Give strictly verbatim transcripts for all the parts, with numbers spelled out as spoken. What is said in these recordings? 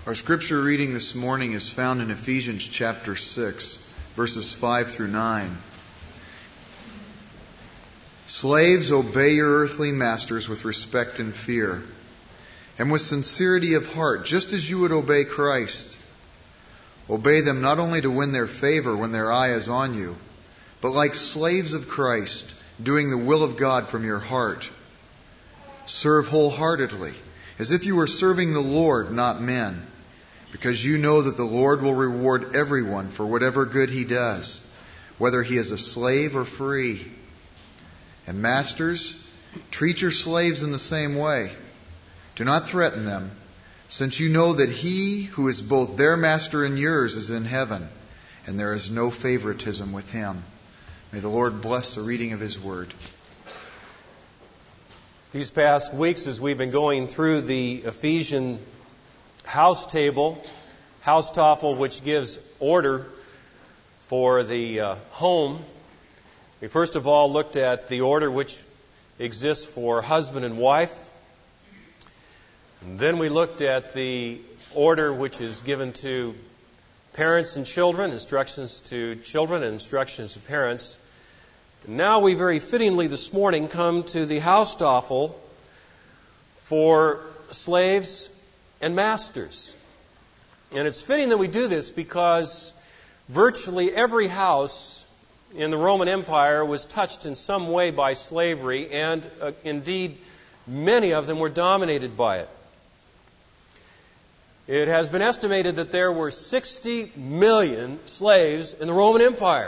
Our scripture reading this morning is found in Ephesians chapter six, verses five through nine. Slaves, obey your earthly masters with respect and fear, and with sincerity of heart, just as you would obey Christ. Obey them not only to win their favor when their eye is on you, but like slaves of Christ, doing the will of God from your heart. Serve wholeheartedly, as if you were serving the Lord, not men, because you know that the Lord will reward everyone for whatever good he does, whether he is a slave or free. And masters, treat your slaves in the same way. Do not threaten them, since you know that he who is both their master and yours is in heaven, and there is no favoritism with him. May the Lord bless the reading of his word. These past weeks, as we've been going through the Ephesian house table, Haustafel, which gives order for the uh, home, we first of all looked at the order which exists for husband and wife. And then we looked at the order which is given to parents and children, instructions to children and instructions to parents. And now we very fittingly this morning come to the Haustafel for slaves and masters. And it's fitting that we do this because virtually every house in the Roman Empire was touched in some way by slavery, and uh, indeed many of them were dominated by it. It has been estimated that there were sixty million slaves in the Roman Empire.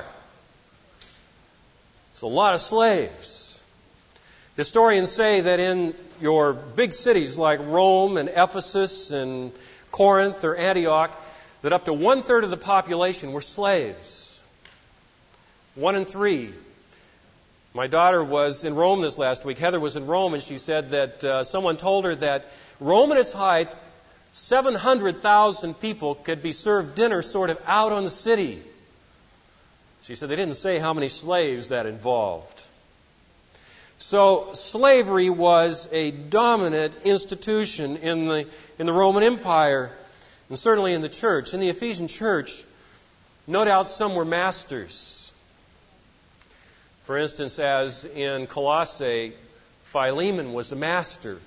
It's a lot of slaves. Historians say that in your big cities like Rome and Ephesus and Corinth or Antioch, that up to one-third of the population were slaves. One in three. My daughter was in Rome this last week. Heather was in Rome, and she said that uh, someone told her that Rome at its height, seven hundred thousand people could be served dinner sort of out on the city. She said they didn't say how many slaves that involved. So slavery was a dominant institution in the in the Roman Empire, and certainly in the church. In the Ephesian church, no doubt some were masters. For instance, as in Colossae, Philemon was a master.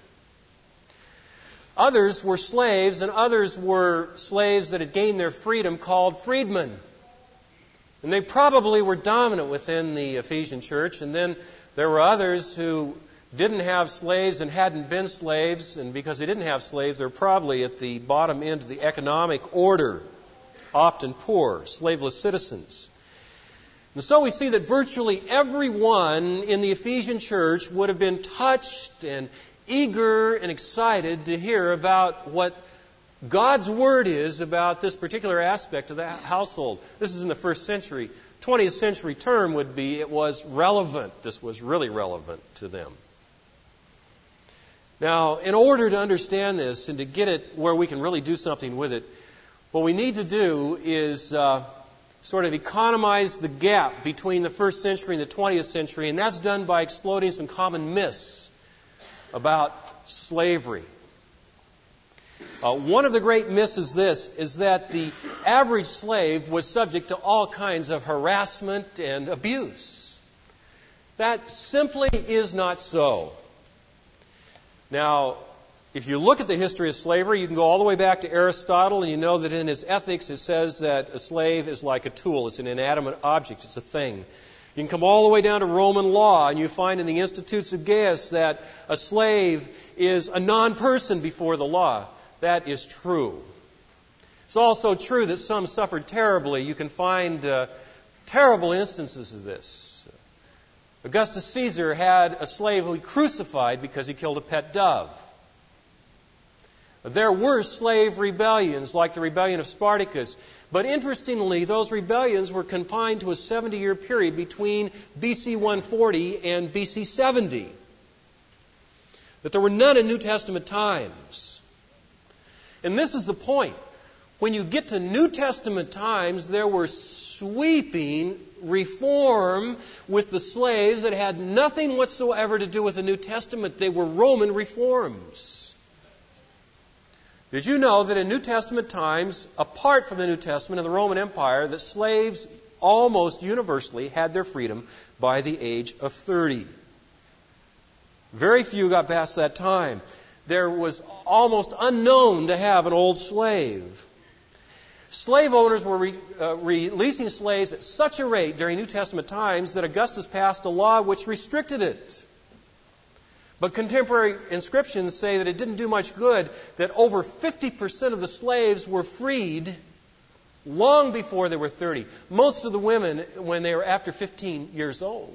Others were slaves, and others were slaves that had gained their freedom, called freedmen. And they probably were dominant within the Ephesian church. And then there were others who didn't have slaves and hadn't been slaves, and because they didn't have slaves, they're probably at the bottom end of the economic order, often poor, slaveless citizens. And so we see that virtually everyone in the Ephesian church would have been touched and eager and excited to hear about what God's Word is about this particular aspect of the household. This is in the first century. twentieth century term would be it was relevant. This was really relevant to them. Now, in order to understand this and to get it where we can really do something with it, what we need to do is uh, sort of economize the gap between the first century and the twentieth century, and that's done by exploding some common myths about slavery. Uh, one of the great myths is this, is that the average slave was subject to all kinds of harassment and abuse. That simply is not so. Now, if you look at the history of slavery, you can go all the way back to Aristotle, and you know that in his Ethics it says that a slave is like a tool. It's an inanimate object. It's a thing. You can come all the way down to Roman law, and you find in the Institutes of Gaius that a slave is a non-person before the law. That is true. It's also true that some suffered terribly. You can find uh, terrible instances of this. Augustus Caesar had a slave who he crucified because he killed a pet dove. There were slave rebellions, like the rebellion of Spartacus. But interestingly, those rebellions were confined to a seventy-year period between B C one forty and B C seventy. That there were none in New Testament times. And this is the point. When you get to New Testament times, there were sweeping reform with the slaves that had nothing whatsoever to do with the New Testament. They were Roman reforms. Did you know that in New Testament times, apart from the New Testament and the Roman Empire, that slaves almost universally had their freedom by the age of thirty? Very few got past that time. There was almost unknown to have an old slave. Slave owners were re, uh, releasing slaves at such a rate during New Testament times that Augustus passed a law which restricted it. But contemporary inscriptions say that it didn't do much good, that over fifty percent of the slaves were freed long before they were thirty. Most of the women when they were after fifteen years old.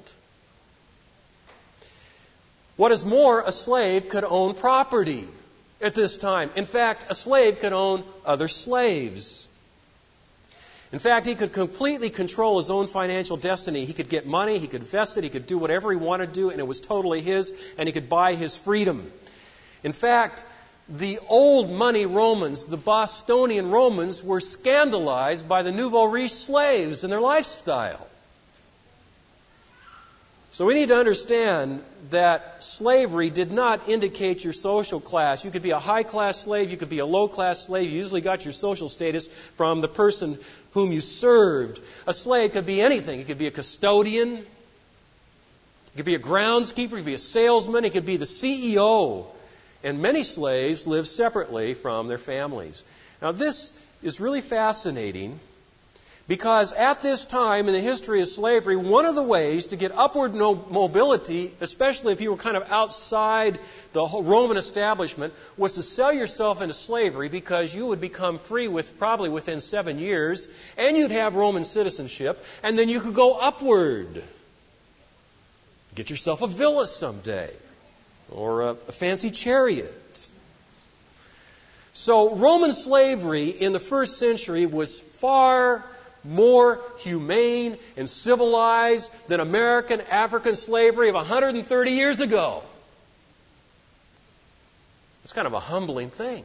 What is more, a slave could own property at this time. In fact, a slave could own other slaves. In fact, he could completely control his own financial destiny. He could get money, he could invest it, he could do whatever he wanted to do, and it was totally his, and he could buy his freedom. In fact, the old money Romans, the Bostonian Romans, were scandalized by the nouveau riche slaves and their lifestyle. So we need to understand that slavery did not indicate your social class. You could be a high-class slave, you could be a low-class slave. You usually got your social status from the person whom you served. A slave could be anything. It could be a custodian, it could be a groundskeeper, it could be a salesman, it could be the C E O. And many slaves live separately from their families. Now this is really fascinating, because at this time in the history of slavery, one of the ways to get upward mobility, especially if you were kind of outside the Roman establishment, was to sell yourself into slavery, because you would become free with probably within seven years, and you'd have Roman citizenship, and then you could go upward. Get yourself a villa someday, or a, a fancy chariot. So Roman slavery in the first century was far more humane and civilized than American African slavery of one hundred thirty years ago. It's kind of a humbling thing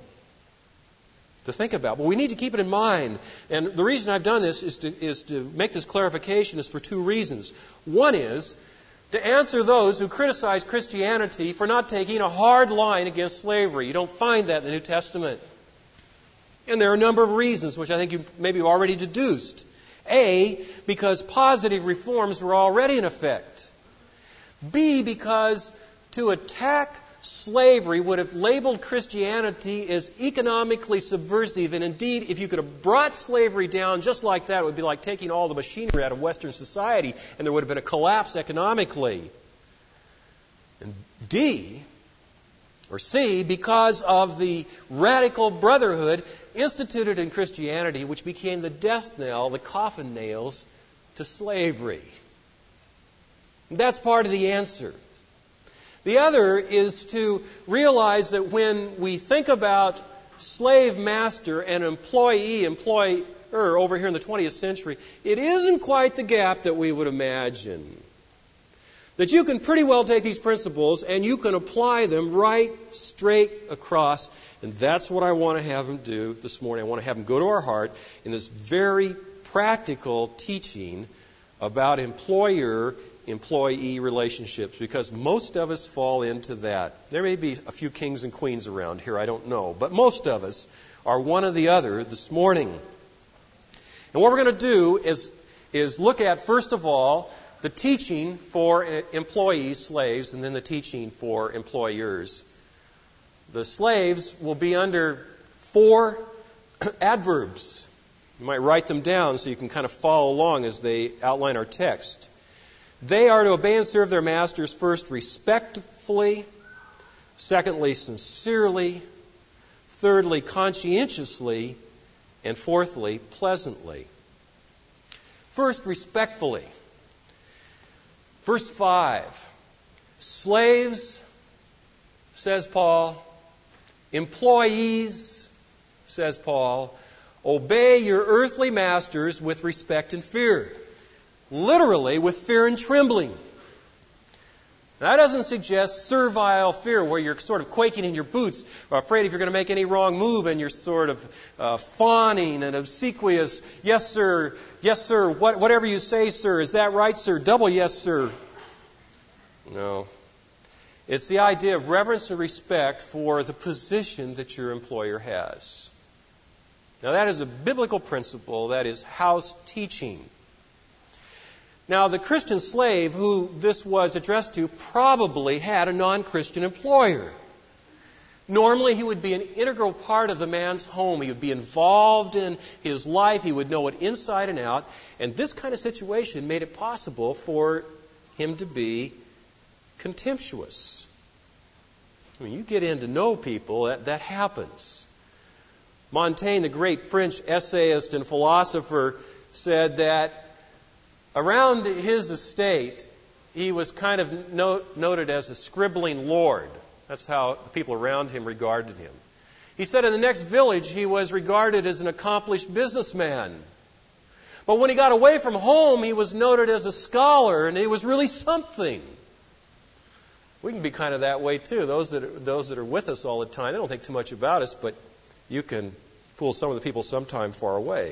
to think about, but we need to keep it in mind. And the reason I've done this is to, is to make this clarification is for two reasons. One is to answer those who criticize Christianity for not taking a hard line against slavery. You don't find that in the New Testament. And there are a number of reasons, which I think you maybe already deduced. A, because positive reforms were already in effect. B, because to attack slavery would have labeled Christianity as economically subversive. And indeed, if you could have brought slavery down just like that, it would be like taking all the machinery out of Western society, and there would have been a collapse economically. And D, or C, because of the radical brotherhood instituted in Christianity, which became the death knell, the coffin nails to slavery. And that's part of the answer. The other is to realize that when we think about slave master and employee, employer over here in the twentieth century, it isn't quite the gap that we would imagine. That you can pretty well take these principles and you can apply them right straight across. And that's what I want to have them do this morning. I want to have them go to our heart in this very practical teaching about employer-employee relationships, because most of us fall into that. There may be a few kings and queens around here, I don't know. But most of us are one or the other this morning. And what we're going to do is, is look at, first of all, the teaching for employees, slaves, and then the teaching for employers. The slaves will be under four adverbs. You might write them down so you can kind of follow along as they outline our text. They are to obey and serve their masters, first respectfully, secondly sincerely, thirdly conscientiously, and fourthly pleasantly. First, respectfully. Verse five, slaves, says Paul, employees, says Paul, obey your earthly masters with respect and fear. Literally, with fear and trembling. Now, that doesn't suggest servile fear where you're sort of quaking in your boots, or afraid if you're going to make any wrong move, and you're sort of uh, fawning and obsequious. Yes, sir. Yes, sir. What, whatever you say, sir. Is that right, sir? Double yes, sir. No. It's the idea of reverence and respect for the position that your employer has. Now, that is a biblical principle. That is house teaching. Now, the Christian slave who this was addressed to probably had a non-Christian employer. Normally, he would be an integral part of the man's home. He would be involved in his life. He would know it inside and out. And this kind of situation made it possible for him to be contemptuous. When you get in to know people, that, that happens. Montaigne, the great French essayist and philosopher, said that around his estate, he was kind of no, noted as a scribbling lord. That's how the people around him regarded him. He said in the next village, he was regarded as an accomplished businessman. But when he got away from home, he was noted as a scholar, and he was really something. We can be kind of that way too. Those that are, those that are with us all the time, they don't think too much about us, but you can fool some of the people sometime far away.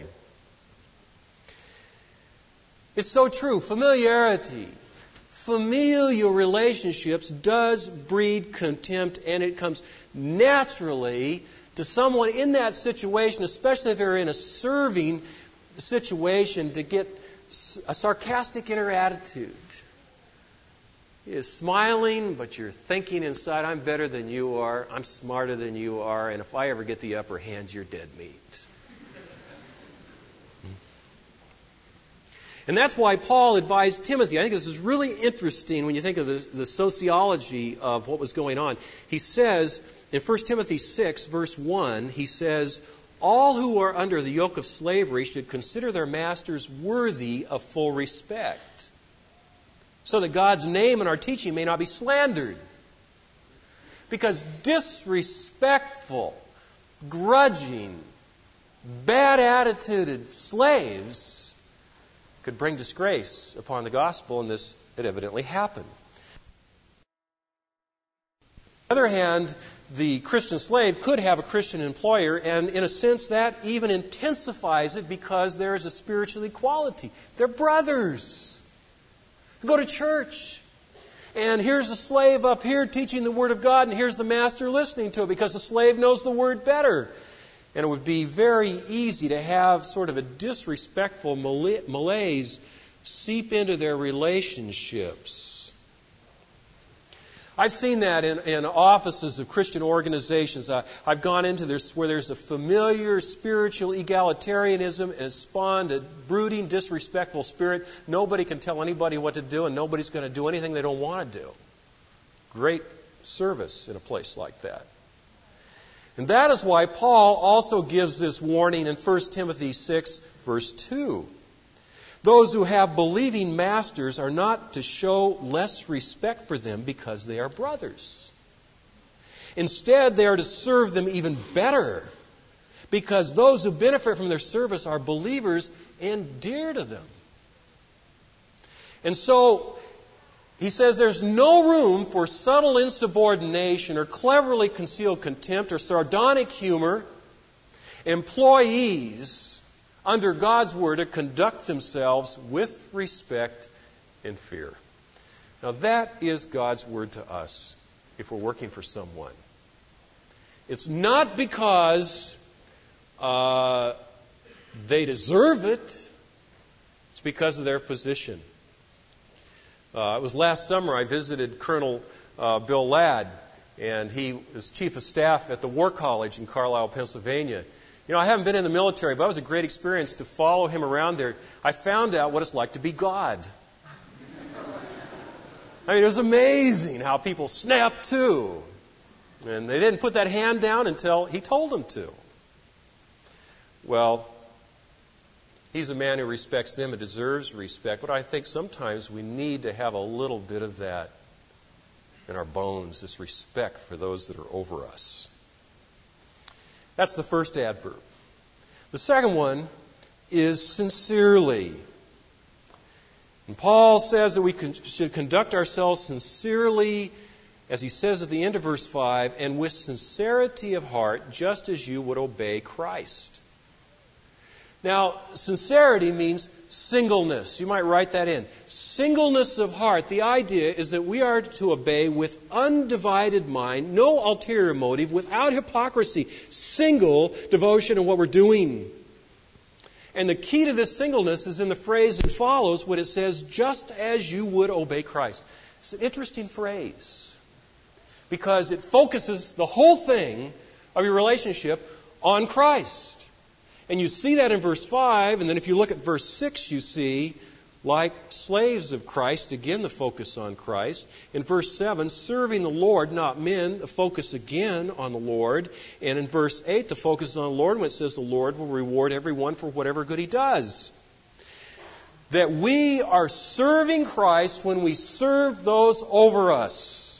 It's so true. Familiarity, familial relationships does breed contempt, and it comes naturally to someone in that situation, especially if they're in a serving situation, to get a sarcastic inner attitude. You're smiling, but you're thinking inside, I'm better than you are, I'm smarter than you are, and if I ever get the upper hand, you're dead meat. And that's why Paul advised Timothy. I think this is really interesting when you think of the, the sociology of what was going on. He says in First Timothy six, verse one, he says, all who are under the yoke of slavery should consider their masters worthy of full respect, so that God's name and our teaching may not be slandered. Because disrespectful, grudging, bad-attituded slaves could bring disgrace upon the gospel, and this had evidently happened. On the other hand, the Christian slave could have a Christian employer, and in a sense that even intensifies it because there is a spiritual equality. They're brothers. Go to church, and here's a slave up here teaching the Word of God, and here's the master listening to it because the slave knows the Word better. And it would be very easy to have sort of a disrespectful malaise seep into their relationships. I've seen that in, in offices of Christian organizations. I, I've gone into this where there's a familiar spiritual egalitarianism and spawned a brooding, disrespectful spirit. Nobody can tell anybody what to do, and nobody's going to do anything they don't want to do. Great service in a place like that. And that is why Paul also gives this warning in First Timothy six, verse two. Those who have believing masters are not to show less respect for them because they are brothers. Instead, they are to serve them even better because those who benefit from their service are believers and dear to them. And so, he says there's no room for subtle insubordination or cleverly concealed contempt or sardonic humor. Employees under God's Word to conduct themselves with respect and fear. Now that is God's Word to us if we're working for someone. It's not because uh, they deserve it. It's because of their position. Uh, it was last summer I visited Colonel uh, Bill Ladd, and he was Chief of Staff at the War College in Carlisle, Pennsylvania. You know, I haven't been in the military, but it was a great experience to follow him around there. I found out what it's like to be God. I mean, it was amazing how people snapped to. And they didn't put that hand down until he told them to. Well, he's a man who respects them and deserves respect, but I think sometimes we need to have a little bit of that in our bones, this respect for those that are over us. That's the first adverb. The second one is sincerely. And Paul says that we con- should conduct ourselves sincerely, as he says at the end of verse five, and with sincerity of heart, just as you would obey Christ. Now, sincerity means singleness. You might write that in. Singleness of heart. The idea is that we are to obey with undivided mind, no ulterior motive, without hypocrisy. Single devotion in what we're doing. And the key to this singleness is in the phrase that follows when it says, just as you would obey Christ. It's an interesting phrase because it focuses the whole thing of your relationship on Christ. And you see that in verse five, and then if you look at verse six, you see, like slaves of Christ, again the focus on Christ. In verse seven, serving the Lord, not men, the focus again on the Lord. And in verse eight, the focus is on the Lord when it says the Lord will reward everyone for whatever good he does. That we are serving Christ when we serve those over us.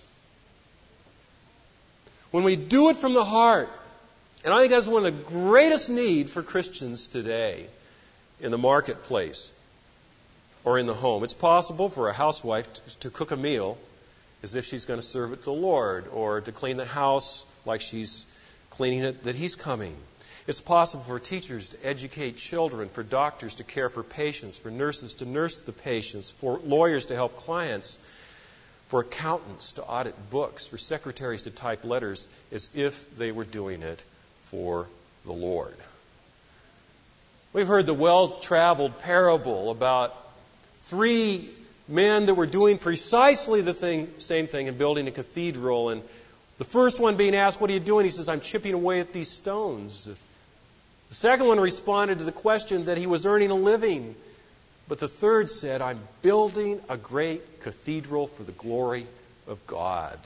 When we do it from the heart. And I think that's one of the greatest need for Christians today in the marketplace or in the home. It's possible for a housewife to, to cook a meal as if she's going to serve it to the Lord, or to clean the house like she's cleaning it that He's coming. It's possible for teachers to educate children, for doctors to care for patients, for nurses to nurse the patients, for lawyers to help clients, for accountants to audit books, for secretaries to type letters as if they were doing it for the Lord. We've heard the well-traveled parable about three men that were doing precisely the thing, same thing in building a cathedral. And the first one being asked, what are you doing? He says, I'm chipping away at these stones. The second one responded to the question that he was earning a living. But the third said, I'm building a great cathedral for the glory of God.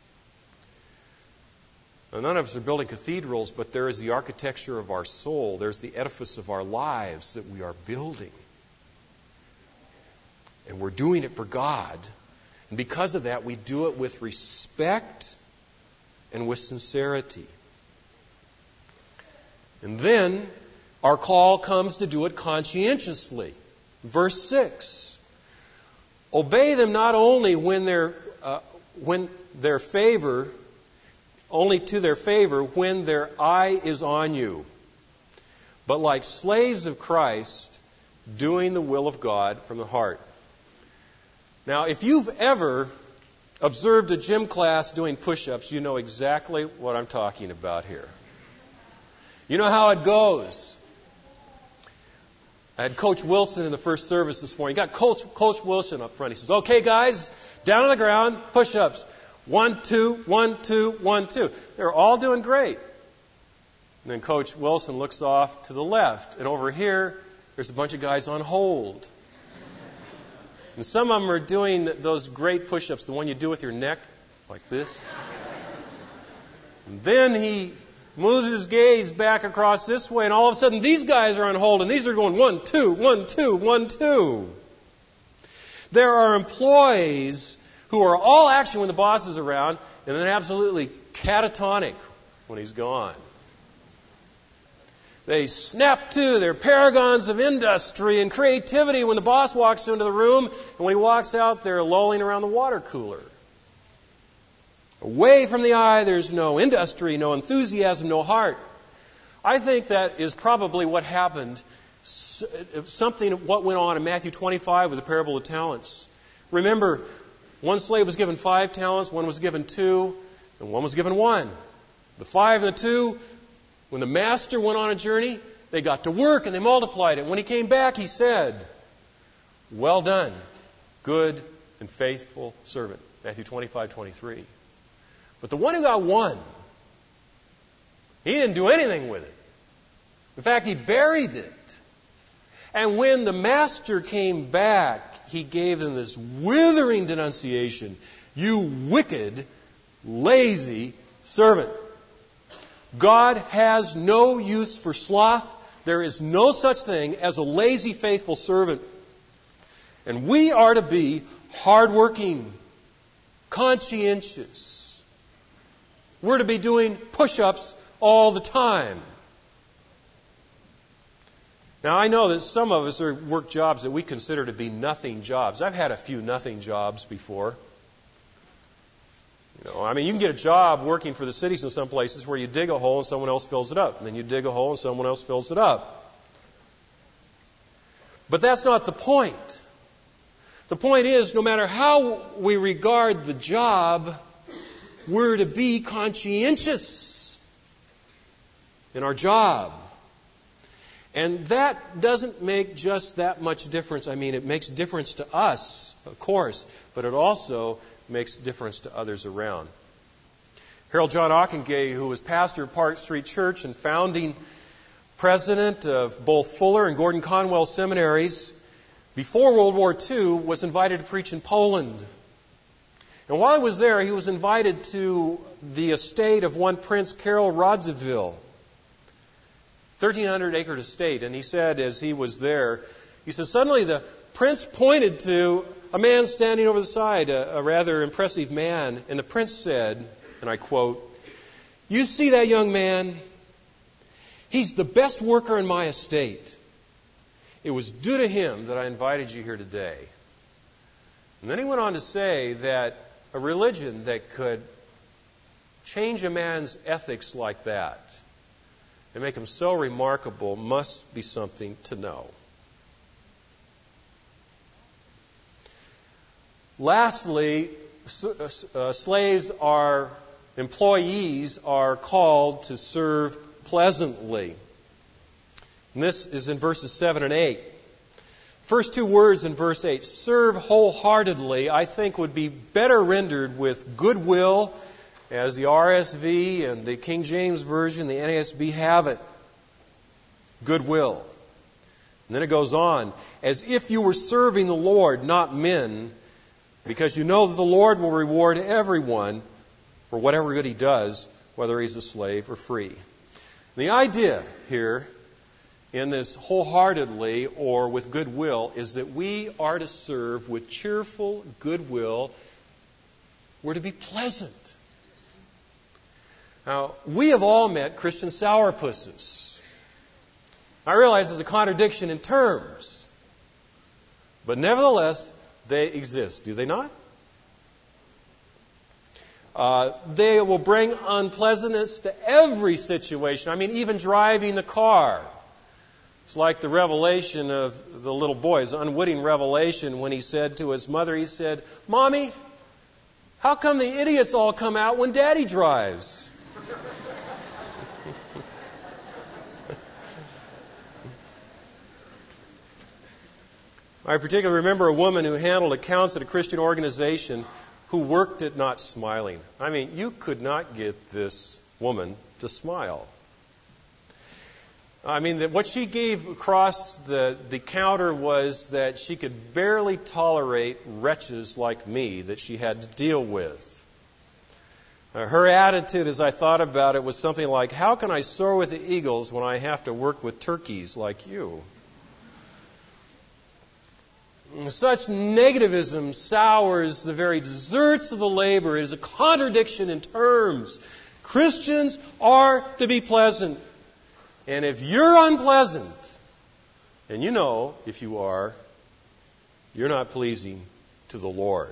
Now, none of us are building cathedrals, but there is the architecture of our soul. There's the edifice of our lives that we are building. And we're doing it for God. And because of that, we do it with respect and with sincerity. And then our call comes to do it conscientiously. Verse six. Obey them not only when their uh, when their favor only to their favor when their eye is on you, but like slaves of Christ, doing the will of God from the heart. Now, if you've ever observed a gym class doing push-ups, you know exactly what I'm talking about here. You know how it goes. I had Coach Wilson in the first service this morning. You got Coach, Coach Wilson up front. He says, okay, guys, down on the ground, push-ups. One, two, one, two, one, two. They're all doing great. And then Coach Wilson looks off to the left. And over here, there's a bunch of guys on hold. And some of them are doing those great push-ups, the one you do with your neck, like this. And then he moves his gaze back across this way, and all of a sudden these guys are on hold, and these are going one, two, one, two, one, two. There are employees who are all action when the boss is around, and then absolutely catatonic when he's gone. They snap to. They're paragons of industry and creativity when the boss walks into the room, and when he walks out, they're lolling around the water cooler. Away from the eye, there's no industry, no enthusiasm, no heart. I think that is probably what happened, something of what went on in Matthew twenty-five with the parable of talents. Remember, one slave was given five talents, one was given two, and one was given one. The five and the two, when the master went on a journey, they got to work and they multiplied it. When he came back, he said, well done, good and faithful servant. Matthew twenty-five twenty-three. But the one who got one, he didn't do anything with it. In fact, he buried it. And when the master came back, he gave them this withering denunciation. You wicked, lazy servant. God has no use for sloth. There is no such thing as a lazy, faithful servant. And we are to be hardworking, conscientious. We're to be doing push-ups all the time. Now, I know that some of us are work jobs that we consider to be nothing jobs. I've had a few nothing jobs before. You know, I mean, you can get a job working for the cities in some places where you dig a hole and someone else fills it up. And then you dig a hole and someone else fills it up. But that's not the point. The point is, no matter how we regard the job, we're to be conscientious in our job. And that doesn't make just that much difference. I mean, it makes difference to us, of course, but it also makes difference to others around. Harold John Ockenga, who was pastor of Park Street Church and founding president of both Fuller and Gordon Conwell seminaries, before World War Two, was invited to preach in Poland. And while he was there, he was invited to the estate of one Prince Karol Radziwill, thirteen hundred acre estate. And he said, as he was there, he said, suddenly the prince pointed to a man standing over the side, a, a rather impressive man. And the prince said, and I quote, "You see that young man? He's the best worker in my estate. It was due to him that I invited you here today." And then he went on to say that a religion that could change a man's ethics like that and make him so remarkable must be something to know. Lastly, uh, slaves are, employees are called to serve pleasantly. And this is in verses seven and eight. First two words in verse eight, serve wholeheartedly, I think would be better rendered with goodwill, as the R S V and the King James Version, the N A S B have it. Goodwill. And then it goes on, as if you were serving the Lord, not men, because you know that the Lord will reward everyone for whatever good he does, whether he's a slave or free. The idea here in this wholeheartedly or with goodwill is that we are to serve with cheerful goodwill. We're to be pleasant. Now, we have all met Christian sourpusses. I realize there's a contradiction in terms, but nevertheless, they exist, do they not? Uh, they will bring unpleasantness to every situation. I mean, even driving the car. It's like the revelation of the little boy, his unwitting revelation when he said to his mother, he said, "Mommy, how come the idiots all come out when Daddy drives?" I particularly remember a woman who handled accounts at a Christian organization who worked at not smiling. I mean, you could not get this woman to smile. I mean, that what she gave across the, the counter was that she could barely tolerate wretches like me that she had to deal with. Uh, her attitude, as I thought about it, was something like, how can I soar with the eagles when I have to work with turkeys like you? Such negativism sours the very desserts of the labor. It is a contradiction in terms. Christians are to be pleasant. And if you're unpleasant, and you know, if you are, you're not pleasing to the Lord.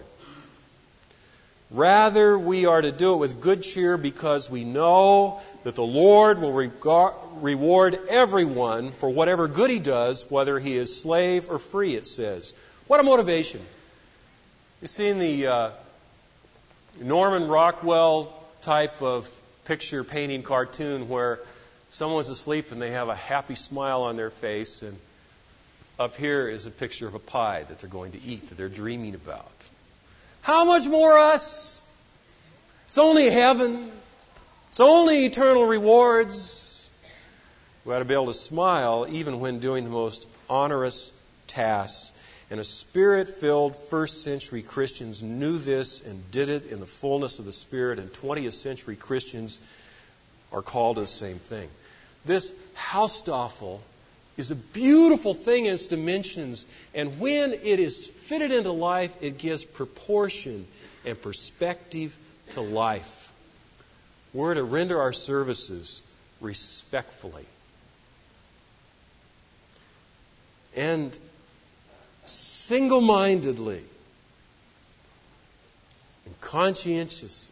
Rather, we are to do it with good cheer because we know that the Lord will regard, reward everyone for whatever good he does, whether he is slave or free, it says. What a motivation. You've seen the uh, Norman Rockwell type of picture painting cartoon where someone's asleep and they have a happy smile on their face, and up here is a picture of a pie that they're going to eat, that they're dreaming about. How much more us? It's only heaven. It's only eternal rewards. We ought to be able to smile even when doing the most onerous tasks. And a Spirit-filled first century Christians knew this and did it in the fullness of the Spirit, and twentieth century Christians are called to the same thing. This Hausstaffel is a beautiful thing in its dimensions, and when it is fitted into life, it gives proportion and perspective to life. We're to render our services respectfully and single-mindedly and conscientiously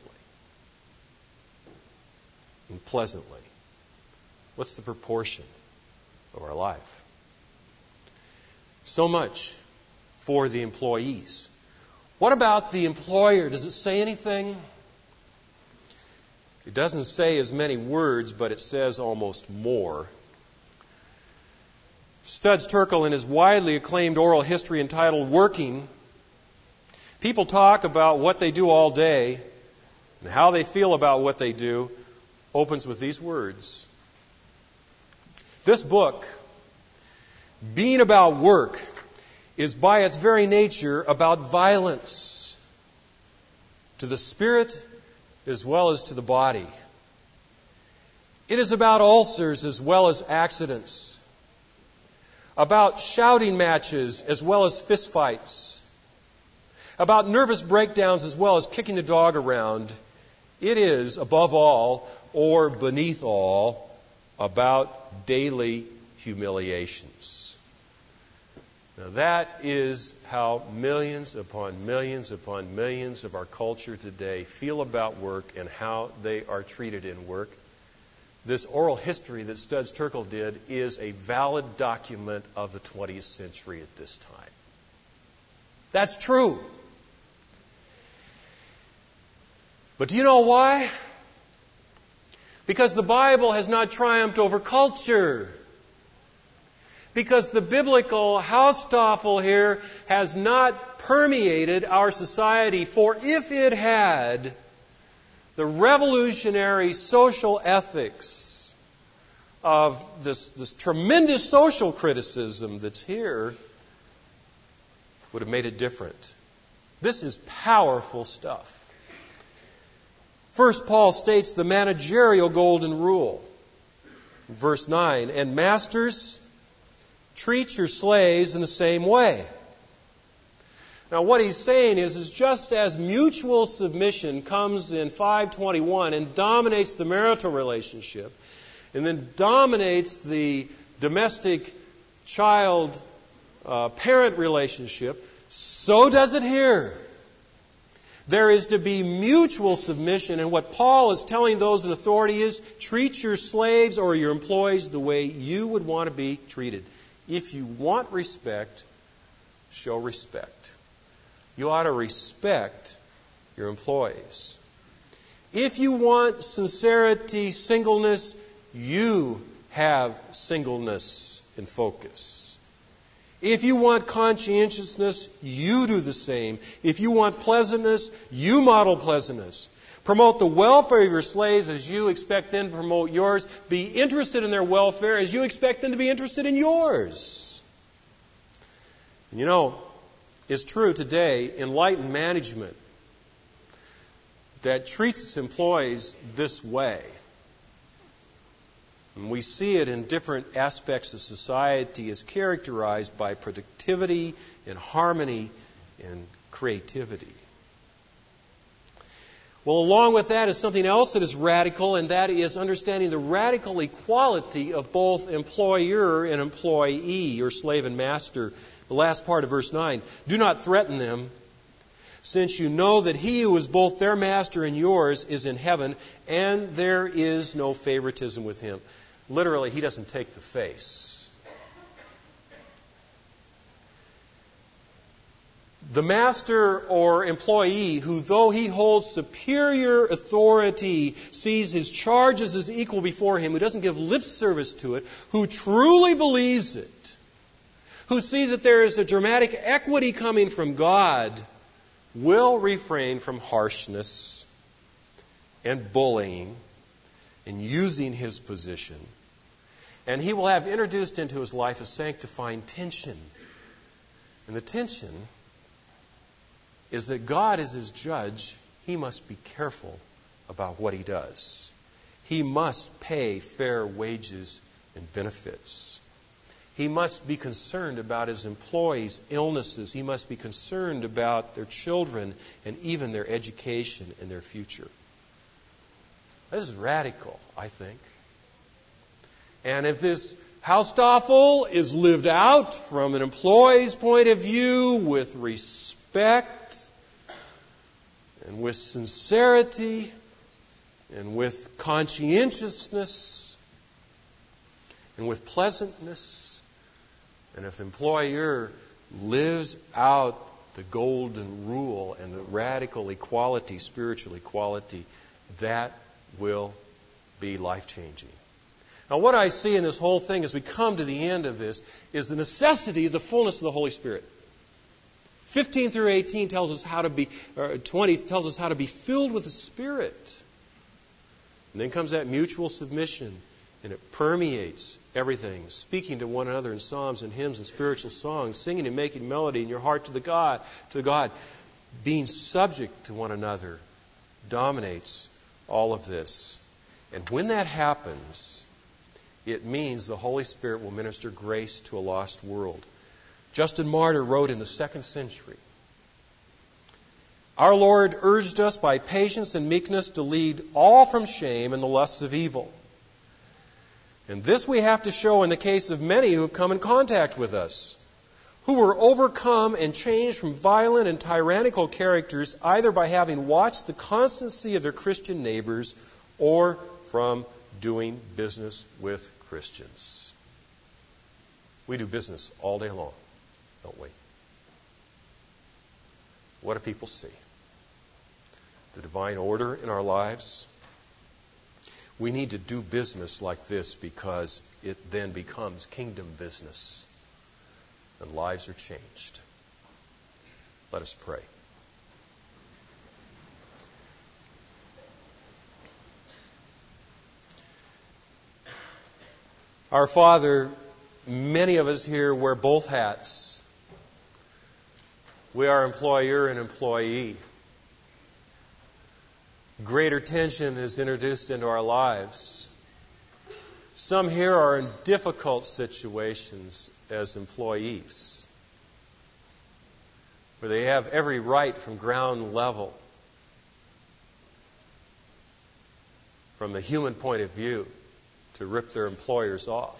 and pleasantly. What's the proportion of our life? So much for the employees. What about the employer? Does it say anything? It doesn't say as many words, but it says almost more. Studs Terkel, in his widely acclaimed oral history entitled Working, people talk about what they do all day and how they feel about what they do, opens with these words. This book, being about work, is by its very nature about violence to the spirit as well as to the body. It is about ulcers as well as accidents, about shouting matches as well as fistfights, about nervous breakdowns as well as kicking the dog around. It is, above all, or beneath all, about daily humiliations. Now that is how millions upon millions upon millions of our culture today feel about work and how they are treated in work. This oral history that Studs Terkel did is a valid document of the twentieth century at this time. That's true. But do you know why? Because the Bible has not triumphed over culture. Because the biblical Haustafel here has not permeated our society. For if it had, the revolutionary social ethics of this, this tremendous social criticism that's here would have made it different. This is powerful stuff. First, Paul states the managerial golden rule. Verse nine, and masters, treat your slaves in the same way. Now what he's saying is, is just as mutual submission comes in five twenty-one and dominates the marital relationship, and then dominates the domestic child uh, parent relationship, so does it here. There is to be mutual submission, and what Paul is telling those in authority is, treat your slaves or your employees the way you would want to be treated. If you want respect, show respect. You ought to respect your employees. If you want sincerity, singleness, you have singleness in focus. If you want conscientiousness, you do the same. If you want pleasantness, you model pleasantness. Promote the welfare of your slaves as you expect them to promote yours. Be interested in their welfare as you expect them to be interested in yours. And you know, it's true today, enlightened management that treats its employees this way. And we see it in different aspects of society as characterized by productivity and harmony and creativity. Well, along with that is something else that is radical, and that is understanding the radical equality of both employer and employee, or slave and master. The last part of verse nine. Do not threaten them, since you know that he who is both their master and yours is in heaven, and there is no favoritism with him. Literally, he doesn't take the face. The master or employee who, though he holds superior authority, sees his charges as equal before him, who doesn't give lip service to it, who truly believes it, who sees that there is a dramatic equity coming from God, will refrain from harshness and bullying and using his position. And he will have introduced into his life a sanctifying tension. And the tension is that God is his judge. He must be careful about what he does. He must pay fair wages and benefits. He must be concerned about his employees' illnesses. He must be concerned about their children and even their education and their future. This is radical, I think. And if this Haustafel is lived out from an employee's point of view with respect and with sincerity and with conscientiousness and with pleasantness, And if the employer lives out the golden rule and the radical equality, spiritual equality, that will be life-changing. Now, what I see in this whole thing as we come to the end of this is the necessity of the fullness of the Holy Spirit. fifteen through eighteen tells us how to be, or twenty tells us how to be filled with the Spirit. And then comes that mutual submission, and it permeates everything. Speaking to one another in psalms and hymns and spiritual songs, singing and making melody in your heart to the God, to God. Being subject to one another dominates all of this. And when that happens, it means the Holy Spirit will minister grace to a lost world. Justin Martyr wrote in the second century, "Our Lord urged us by patience and meekness to lead all from shame and the lusts of evil. And this we have to show in the case of many who have come in contact with us, who were overcome and changed from violent and tyrannical characters either by having watched the constancy of their Christian neighbors or from doing business with Christians." We do business all day long, don't we? What do people see? The divine order in our lives. We need to do business like this because it then becomes kingdom business and lives are changed. Let us pray. Our Father, many of us here wear both hats. We are employer and employee. Greater tension is introduced into our lives. Some here are in difficult situations as employees, where they have every right from ground level, from the human point of view, to rip their employers off.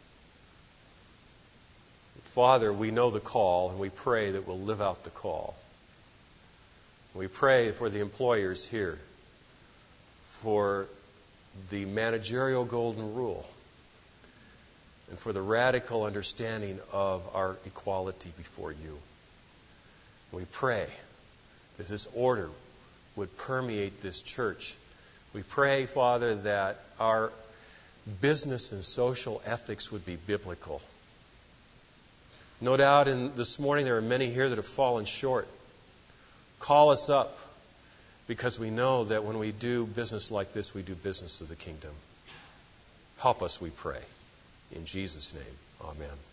Father, we know the call, and we pray that we'll live out the call. We pray for the employers here, for the managerial golden rule, and for the radical understanding of our equality before you. We pray that this order would permeate this church. We pray, Father, that our business and social ethics would be biblical. No doubt in this morning there are many here that have fallen short. Call us up, because we know that when we do business like this, we do business of the kingdom. Help us, we pray. In Jesus' name, amen.